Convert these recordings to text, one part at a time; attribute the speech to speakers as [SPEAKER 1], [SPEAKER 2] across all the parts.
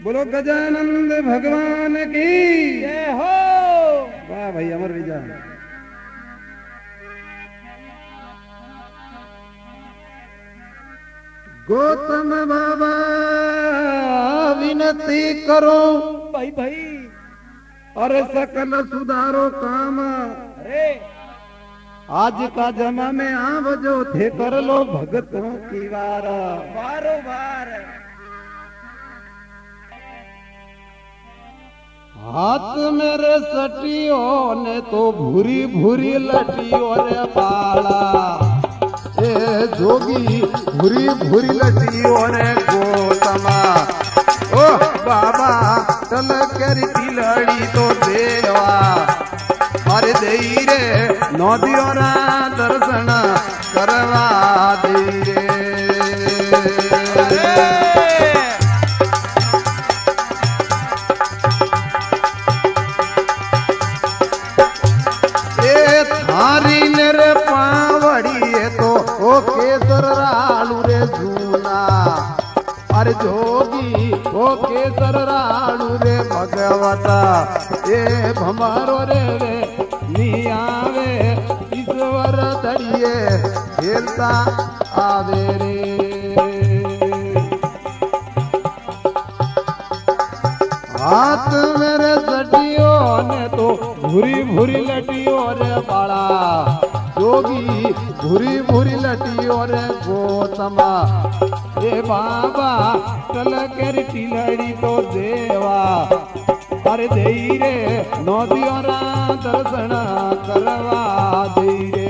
[SPEAKER 1] बोलो गजानंद भगवान की
[SPEAKER 2] जय हो।
[SPEAKER 1] वाह भाई अमर विजा। गौतम बाबा विनती करो
[SPEAKER 2] भाई भाई
[SPEAKER 1] और सकल सुधारो काम।
[SPEAKER 2] अरे
[SPEAKER 1] आज का जमा में आव जो थे कर लो भगतों की वार।
[SPEAKER 2] बारो बार
[SPEAKER 1] हाथ मेरे सटियो ने तो भूरी भूरी लटियो रे बाला। ए जोगी भूरी भूरी लटियो रे गोतमा। ओ बाबा चल कर लड़ी तो देवा। अरे देई रे नदियों रा दर्शन करवा देई रे। थारी मेरे पावड़ी तो ओ केसर रालू रे झूना। अरे जोगी ओ केसर रालू रे भगवता। ए भमारो रे नियावे ईश्वर दड़िए खेलता आवे रे। हाथ मेरे सटियो ने तो भूरी भूरी लटियो रे बाला। जोगी भूरी भूरी लटियो रे गोतमा। ए बाबा चल कर टिलड़ी तो देवा। अरे देई रे नदियों रा दर्शन करवा देई रे।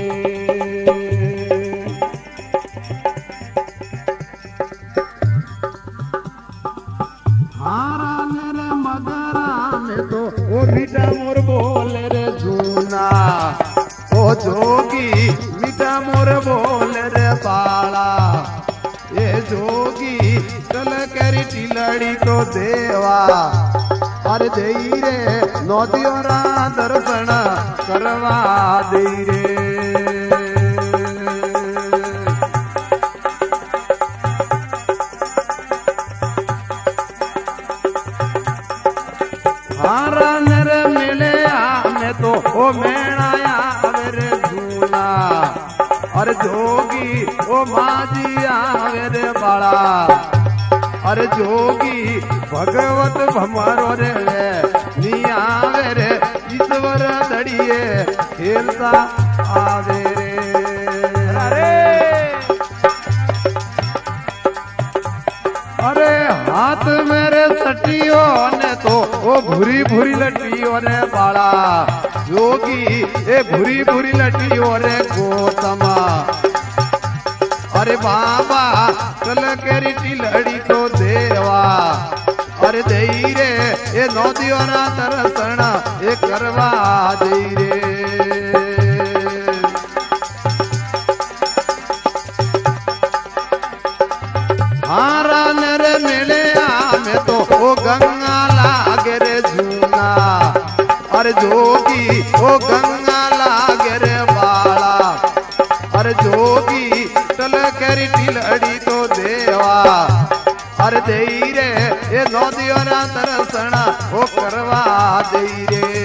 [SPEAKER 1] हारा मेरे मगरा में तो ओ मीठा मोर बोले रे झूना। ओ जोगी मीठा मोर बोले रे बाला। ये जोगी चल कर टिलड़ी तो देवा। अरे देई रे नदियों रा दर्शन करवा देई रे। हारा नर मिले में तो ओ मेणाया रे झूला। अरे जोगी ओ माजी आवे रे बाला। अरे जोगी भगवत भमरो रे नियावे रे ईश्वर दड़िए खेलता आवे रे। अरे हाथ मेरे सटियो ने तो ओ भूरी भूरी लटियो रे बाला। जोगी ए भूरी भूरी लटियो रे गोतमा। अरे बाबा चल कर टिलड़ी तो देवा। अरे देई रे ए नदियों रा दर्शन ए करवा देई रे। हारा नरे मिले में तो ओ गंगा लागे रे झूना। अरे जोगी ओ गंगा लागे रे बाला। अरे जोगी चल कर टिलड़ी तो देवा। अरे देई रे ए नदियों रा दर्शन ओ करवा देई रे।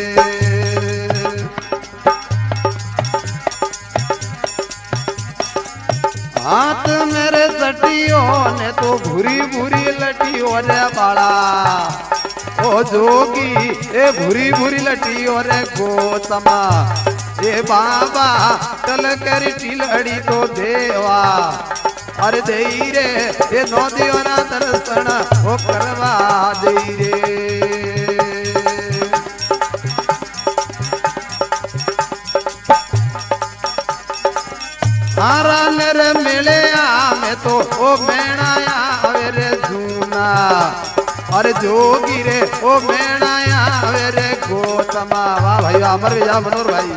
[SPEAKER 1] हाथ मेरे सटियो ने तो भूरी भूरी लटियो रे बाला। ओ जोगी ए भूरी भूरी लटियो रे गोतमा। ए बाबा चल कर टिलड़ी तो देवा। अरे देई रे ए नदियों रा दर्शन ओ करवा देई रे। हारा मेरे मिले में तो ओ मेणाया आवे रे झूना। अरे जोगी रे ओ मेणाया आवे रे गोतमा। वाह भाई अमर विजा मनोहर भाई।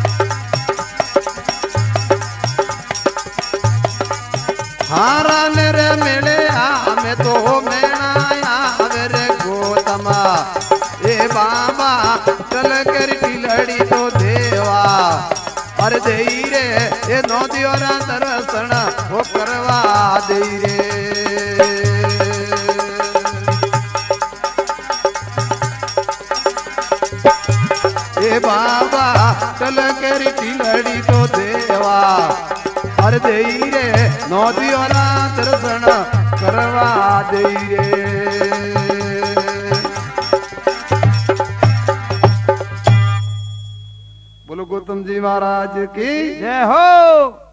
[SPEAKER 1] हारा मेरे मिले में तो ओ मेणाया आवे रे गोतमा। ए बाबा चल कर टिलड़ी तो देवा। अरे देई रे ए नदियों रा दर्शन ओ करवा देई रे। ए बाबा चल केरी टीलड़ी तो देवा अरे देई रे नौदियोरा दर्शन करवा देई रे। बोलो गौतम जी महाराज की
[SPEAKER 2] जय हो।